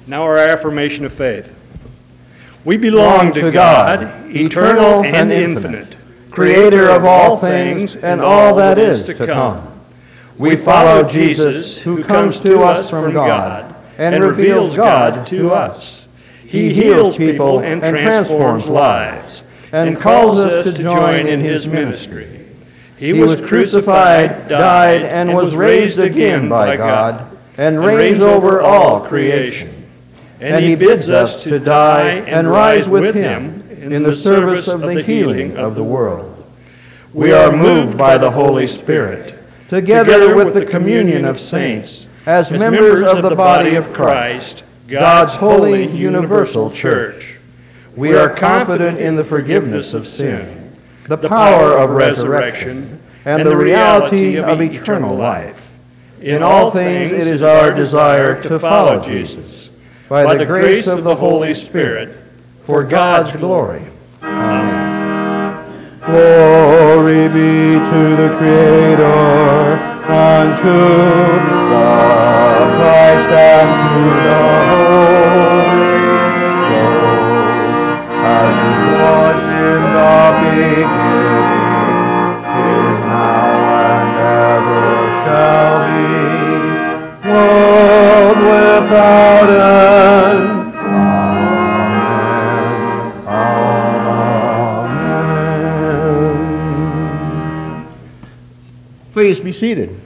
Now our affirmation of faith. We belong to God, eternal and infinite, creator of all things and all that is to come. We follow Jesus, who comes to us from God and reveals God to us. He heals people and transforms lives and calls us to join in his ministry. He was crucified, died, and was raised again by God and reigns over all creation. And he bids us to die and rise with him in the service of the healing of the world. We are moved by the Holy Spirit, together with the communion of saints, as members of the body of Christ, God's holy universal church. We are confident in the forgiveness of sin, the power of resurrection, and the reality of eternal life. In all things it is our desire to follow Jesus, by the grace of the Holy Spirit, for God's glory. Amen. Glory be to the Creator, unto the Christ, and to the Holy Ghost, as it was in the beginning, is now, and ever shall be, world without end. Amen. Amen. Please be seated.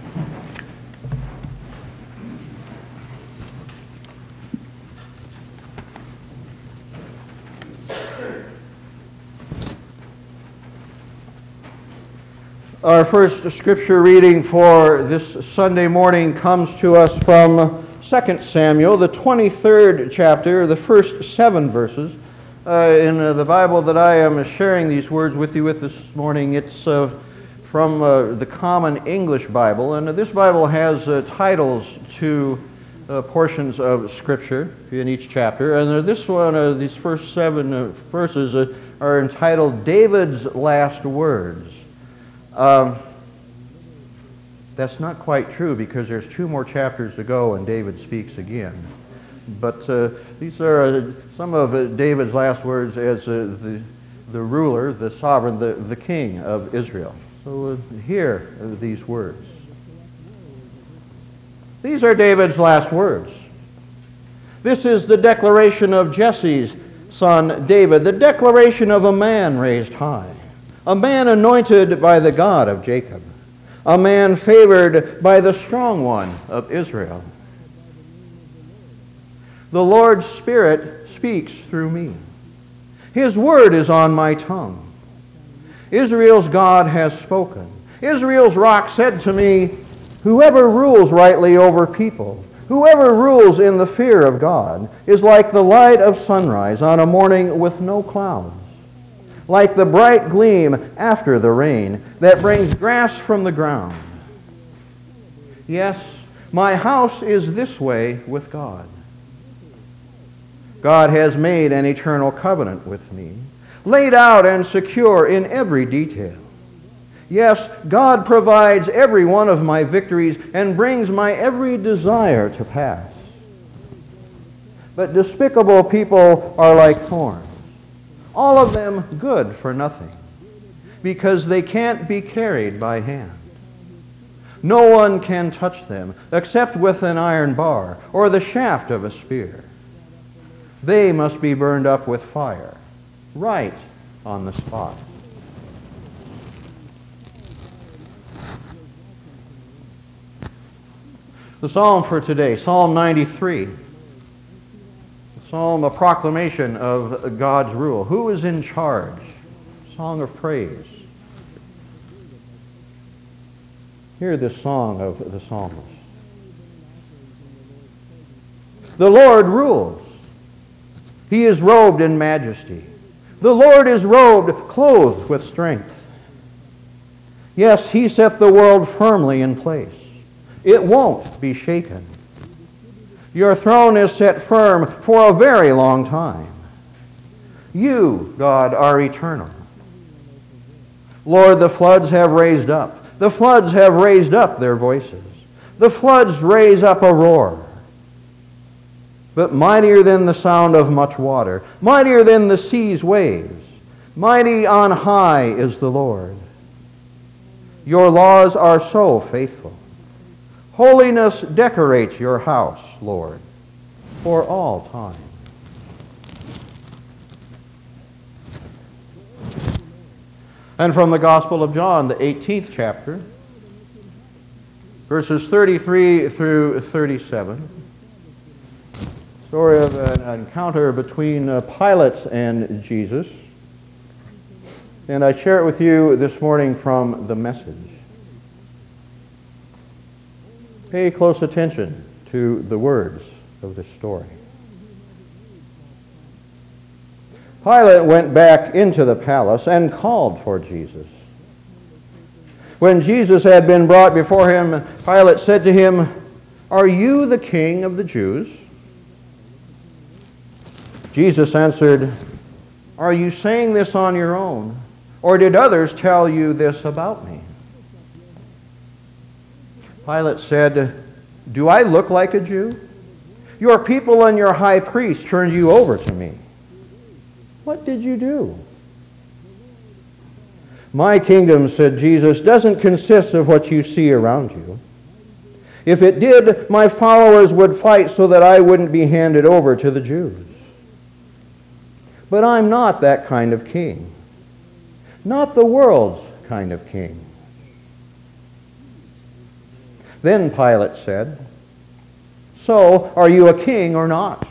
Our first scripture reading for this Sunday morning comes to us from 2 Samuel, the 23rd chapter, the first 7 verses. In the Bible that I am sharing these words with you with this morning, it's from the Common English Bible, and this Bible has titles to portions of Scripture in each chapter, and this one, these first 7 verses are entitled David's Last Words. That's not quite true, because there's 2 more chapters to go and David speaks again. But these are some of David's last words as the ruler, the sovereign, the king of Israel. So hear these words. These are David's last words. This is the declaration of Jesse's son David, the declaration of a man raised high, a man anointed by the God of Jacob, a man favored by the strong one of Israel. The Lord's Spirit speaks through me. His word is on my tongue. Israel's God has spoken. Israel's rock said to me, whoever rules rightly over people, whoever rules in the fear of God, is like the light of sunrise on a morning with no clouds, like the bright gleam after the rain that brings grass from the ground. Yes, my house is this way with God. God has made an eternal covenant with me, laid out and secure in every detail. Yes, God provides every one of my victories and brings my every desire to pass. But despicable people are like thorns, all of them good for nothing, because they can't be carried by hand. No one can touch them except with an iron bar or the shaft of a spear. They must be burned up with fire, right on the spot. The psalm for today, Psalm 93. Psalm, a proclamation of God's rule. Who is in charge? Song of praise. Hear this song of the psalmist. The Lord rules. He is robed in majesty. The Lord is robed, clothed with strength. Yes, he set the world firmly in place. It won't be shaken. Your throne is set firm for a very long time. You, God, are eternal. Lord, the floods have raised up. The floods have raised up their voices. The floods raise up a roar. but mightier than the sound of much water, mightier than the sea's waves. Mighty on high is the Lord. Your laws are so faithful. Holiness decorates your house, Lord, for all time. And from the Gospel of John, the 18th chapter, verses 33 through 37, story of an encounter between Pilate and Jesus. And I share it with you this morning from the Message. Pay close attention to the words of this story. Pilate went back into the palace and called for Jesus. When Jesus had been brought before him, Pilate said to him, "Are you the king of the Jews?" Jesus answered, "Are you saying this on your own, or did others tell you this about me?" Pilate said, "Do I look like a Jew? Your people and your high priest turned you over to me. What did you do?" "My kingdom," said Jesus, "doesn't consist of what you see around you. If it did, my followers would fight so that I wouldn't be handed over to the Jews. But I'm not that kind of king. Not the world's kind of king." Then Pilate said, "So, are you a king or not?"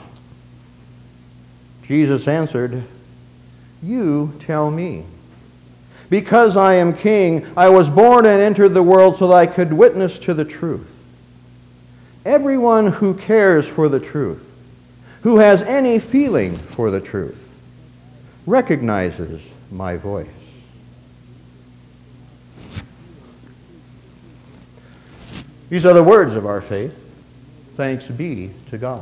Jesus answered, "You tell me. Because I am king, I was born and entered the world so that I could witness to the truth. Everyone who cares for the truth, who has any feeling for the truth, recognizes my voice." These are the words of our faith. Thanks be to God.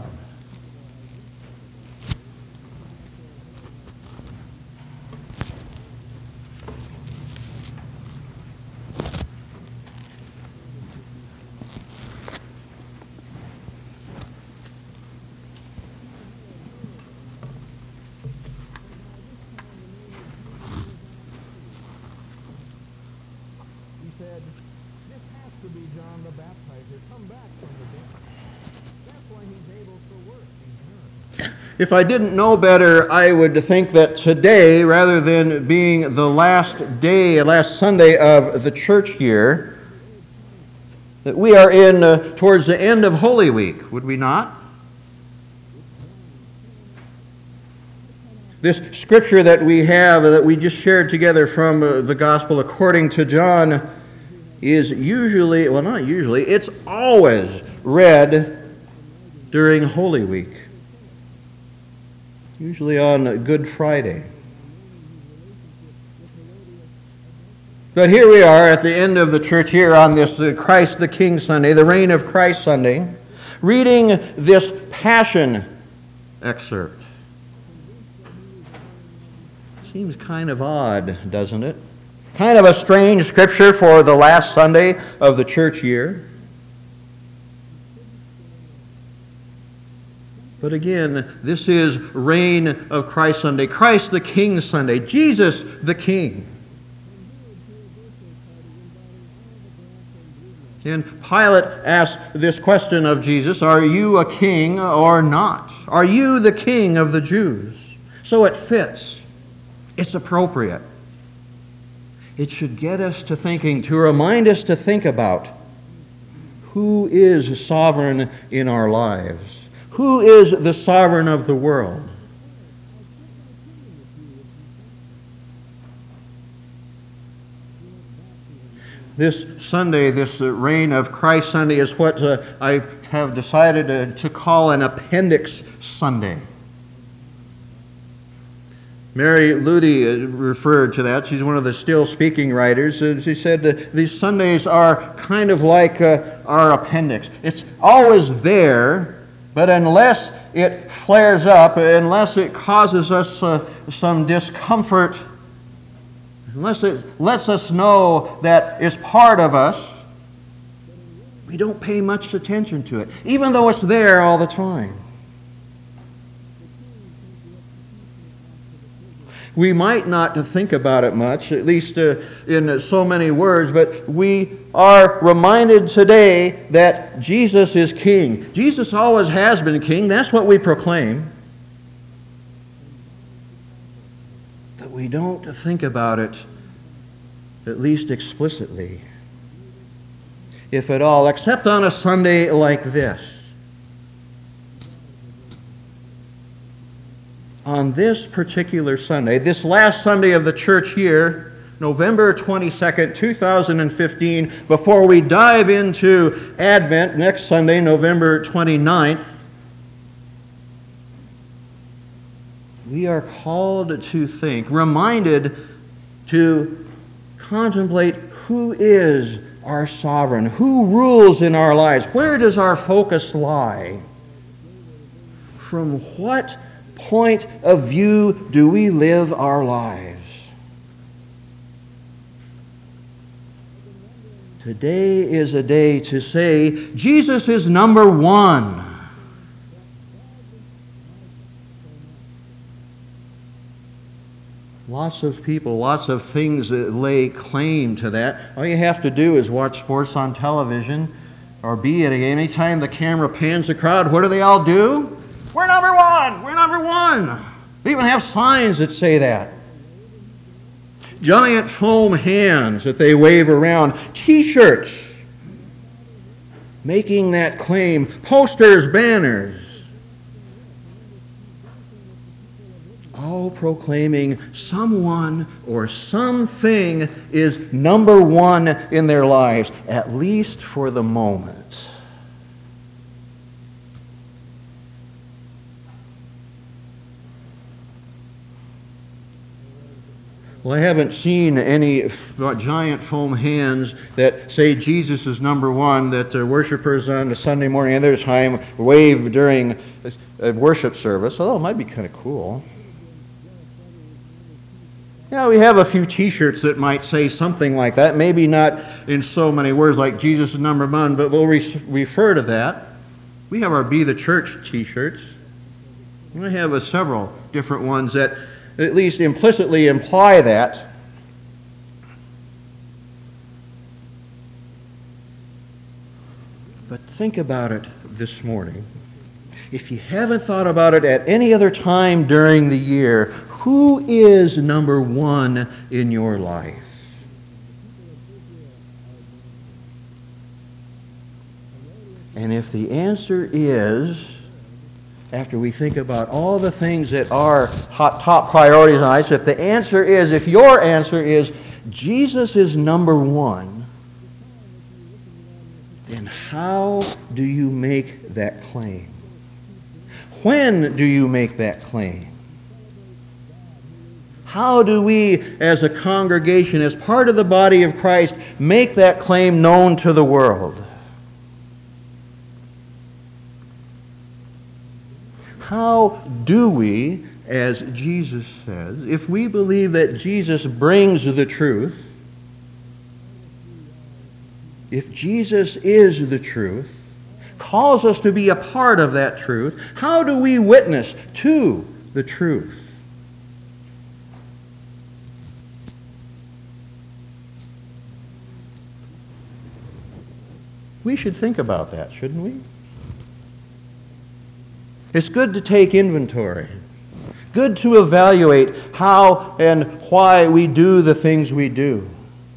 He said, "This has to be John the Baptizer, come back from the dead. That's why he's able to work these miracles." If I didn't know better, I would think that today, rather than being the last Sunday of the church year, that we are in towards the end of Holy Week, would we not? This scripture that we have, that we just shared together from the Gospel according to John, is usually, well, not usually, it's always read during Holy Week. Usually on Good Friday. But here we are at the end of the church year on this Christ the King Sunday, the Reign of Christ Sunday, reading this Passion excerpt. Seems kind of odd, doesn't it? Kind of a strange scripture for the last Sunday of the church year. But again, this is Reign of Christ Sunday, Christ the King Sunday, Jesus the King. And Pilate asked this question of Jesus, "Are you a king or not? Are you the king of the Jews?" So it fits. It's appropriate. It should get us to thinking, to remind us to think about who is sovereign in our lives. Who is the sovereign of the world? This Sunday, this Reign of Christ Sunday, is what I have decided to call an Appendix Sunday. Mary Ludy referred to that. She's one of the still speaking writers. She said that these Sundays are kind of like our appendix. It's always there, but unless it flares up, unless it causes us some discomfort, unless it lets us know that it's part of us, we don't pay much attention to it, even though it's there all the time. We might not think about it much, at least in so many words, but we are reminded today that Jesus is King. Jesus always has been King. That's what we proclaim. But we don't think about it, at least explicitly, if at all, except on a Sunday like this. On this particular Sunday, this last Sunday of the church year, November 22nd, 2015, before we dive into Advent next Sunday, November 29th, we are called to think, reminded to contemplate who is our sovereign, who rules in our lives, where does our focus lie? From what point of view do we live our lives? Today is a day to say, Jesus is number one. Lots of people, lots of things that lay claim to that. All you have to do is watch sports on television or be at any time the camera pans the crowd. What do they all do? We're number one! We're number one! They even have signs that say that. Giant foam hands that they wave around. T-shirts making that claim. Posters, banners. All proclaiming someone or something is number one in their lives, at least for the moment. Well, I haven't seen any giant foam hands that say Jesus is number one, that the worshipers on a Sunday morning and other time wave during a worship service, although it might be kind of cool. Yeah, we have a few T-shirts that might say something like that, maybe not in so many words like Jesus is number one, but we'll refer to that. We have our Be the Church T-shirts. We have several different ones that at least implicitly imply that. But think about it this morning. If you haven't thought about it at any other time during the year, who is number one in your life? And if the answer is, after we think about all the things that are top priorities in life, if the answer is, if your answer is, Jesus is number one, then how do you make that claim? When do you make that claim? How do we, as a congregation, as part of the body of Christ, make that claim known to the world? How do we, as Jesus says, if we believe that Jesus brings the truth, if Jesus is the truth, calls us to be a part of that truth, how do we witness to the truth? We should think about that, shouldn't we? It's good to take inventory. Good to evaluate how and why we do the things we do.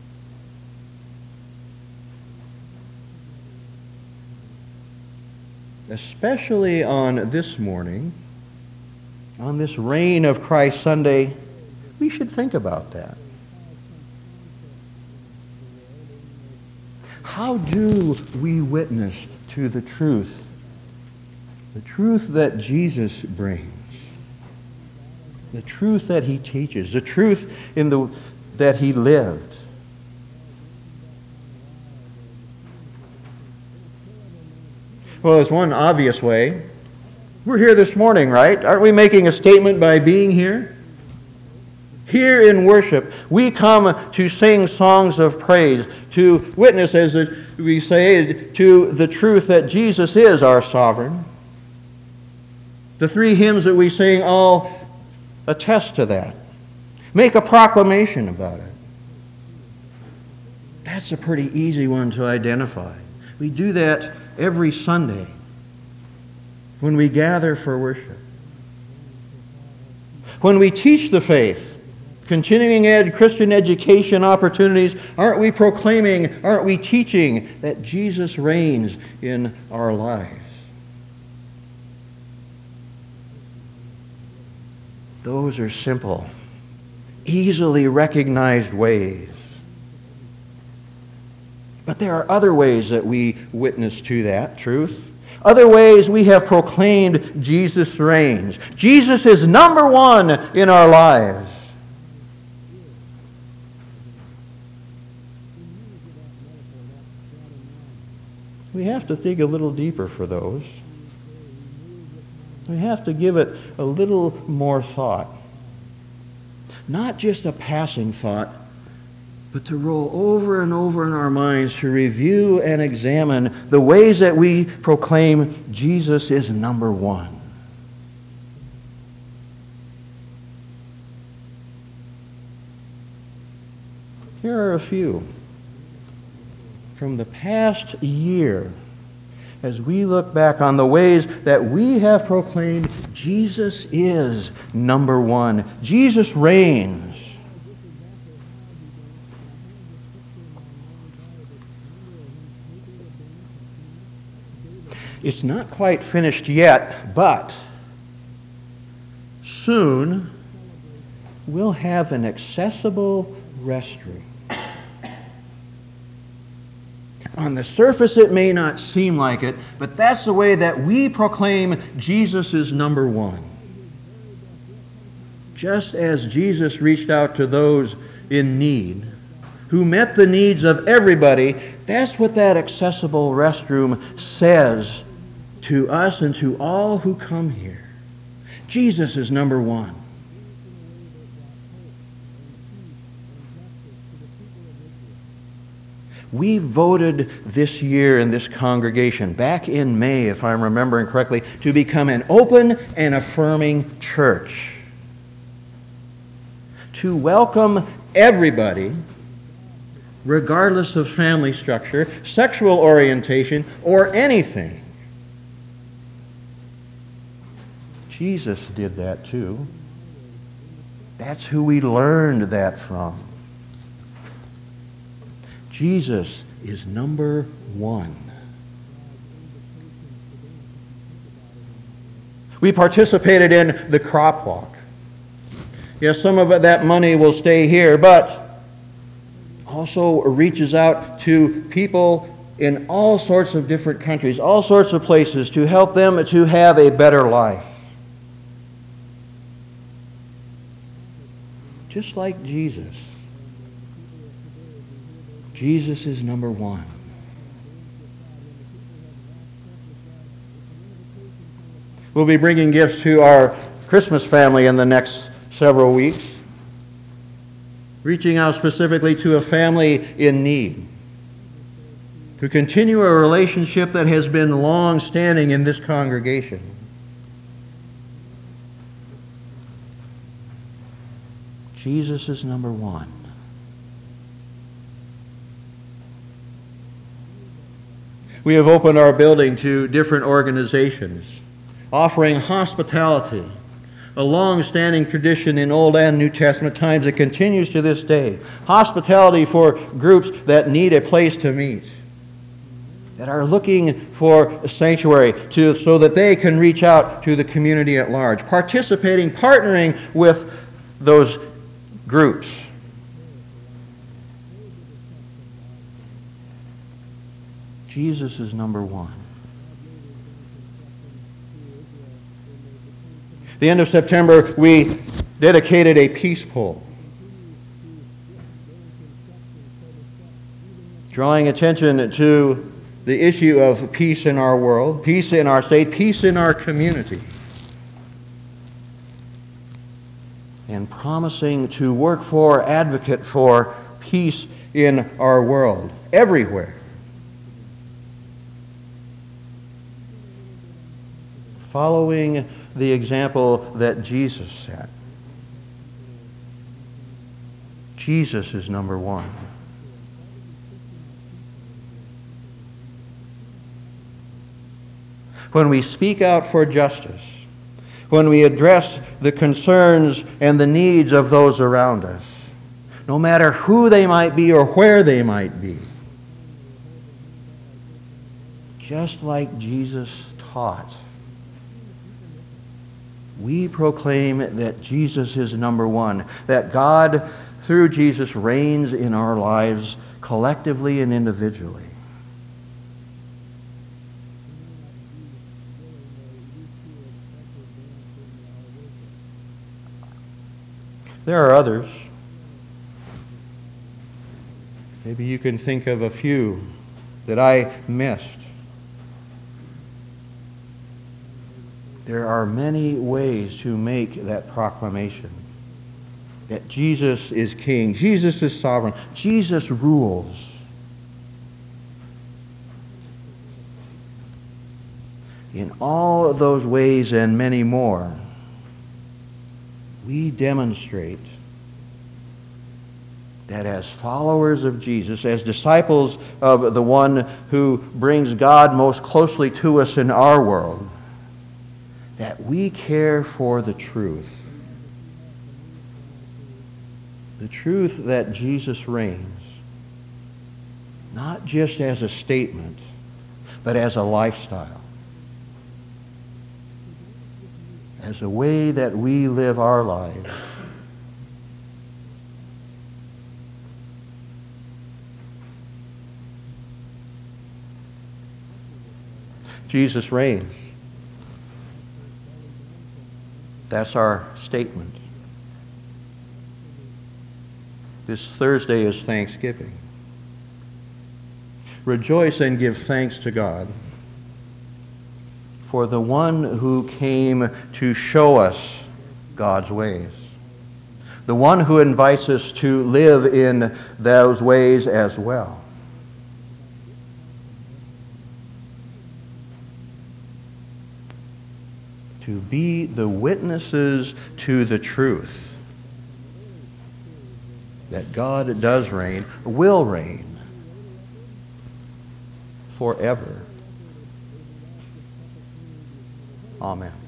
Especially on this morning, on this Reign of Christ Sunday, we should think about that. How do we witness to the truth? The truth that Jesus brings. The truth that he teaches. The truth that he lived. Well, there's one obvious way. We're here this morning, right? Aren't we making a statement by being here? Here in worship, we come to sing songs of praise, to witness, as we say, to the truth that Jesus is our sovereign. The three hymns that we sing all attest to that. Make a proclamation about it. That's a pretty easy one to identify. We do that every Sunday when we gather for worship. When we teach the faith, continuing Christian education opportunities, aren't we proclaiming, aren't we teaching that Jesus reigns in our lives? Those are simple, easily recognized ways. But there are other ways that we witness to that truth. Other ways we have proclaimed Jesus reigns. Jesus is number one in our lives. We have to dig a little deeper for those. We have to give it a little more thought. Not just a passing thought, but to roll over and over in our minds to review and examine the ways that we proclaim Jesus is number one. Here are a few. From the past year, as we look back on the ways that we have proclaimed Jesus is number one. Jesus reigns. It's not quite finished yet, but soon we'll have an accessible restroom. On the surface, it may not seem like it, but that's the way that we proclaim Jesus is number one. Just as Jesus reached out to those in need, who met the needs of everybody, that's what that accessible restroom says to us and to all who come here. Jesus is number one. We voted this year in this congregation, back in May, if I'm remembering correctly, to become an open and affirming church. To welcome everybody, regardless of family structure, sexual orientation, or anything. Jesus did that too. That's who we learned that from. Jesus is number one. We participated in the crop walk. Yes, some of that money will stay here, but also reaches out to people in all sorts of different countries, all sorts of places, to help them to have a better life. Just like Jesus. Jesus is number one. We'll be bringing gifts to our Christmas family in the next several weeks, reaching out specifically to a family in need, to continue a relationship that has been long-standing in this congregation. Jesus is number one. We have opened our building to different organizations, offering hospitality, a long-standing tradition in Old and New Testament times that continues to this day. Hospitality for groups that need a place to meet, that are looking for a sanctuary so that they can reach out to the community at large, participating, partnering with those groups. Jesus is number one. The end of September, we dedicated a peace pole, drawing attention to the issue of peace in our world, peace in our state, peace in our community, and promising to work for, advocate for peace in our world, everywhere. Following the example that Jesus set. Jesus is number one. When we speak out for justice, when we address the concerns and the needs of those around us, no matter who they might be or where they might be, just like Jesus taught, we proclaim that Jesus is number one, that God, through Jesus, reigns in our lives collectively and individually. There are others. Maybe you can think of a few that I missed. There are many ways to make that proclamation that Jesus is King, Jesus is sovereign, Jesus rules. In all of those ways and many more, we demonstrate that as followers of Jesus, as disciples of the one who brings God most closely to us in our world, that we care for the truth. The truth that Jesus reigns, not just as a statement, but as a lifestyle. As a way that we live our lives. Jesus reigns. That's our statement. This Thursday is Thanksgiving. Rejoice and give thanks to God for the one who came to show us God's ways. The one who invites us to live in those ways as well. To be the witnesses to the truth that God does reign, will reign forever. Amen.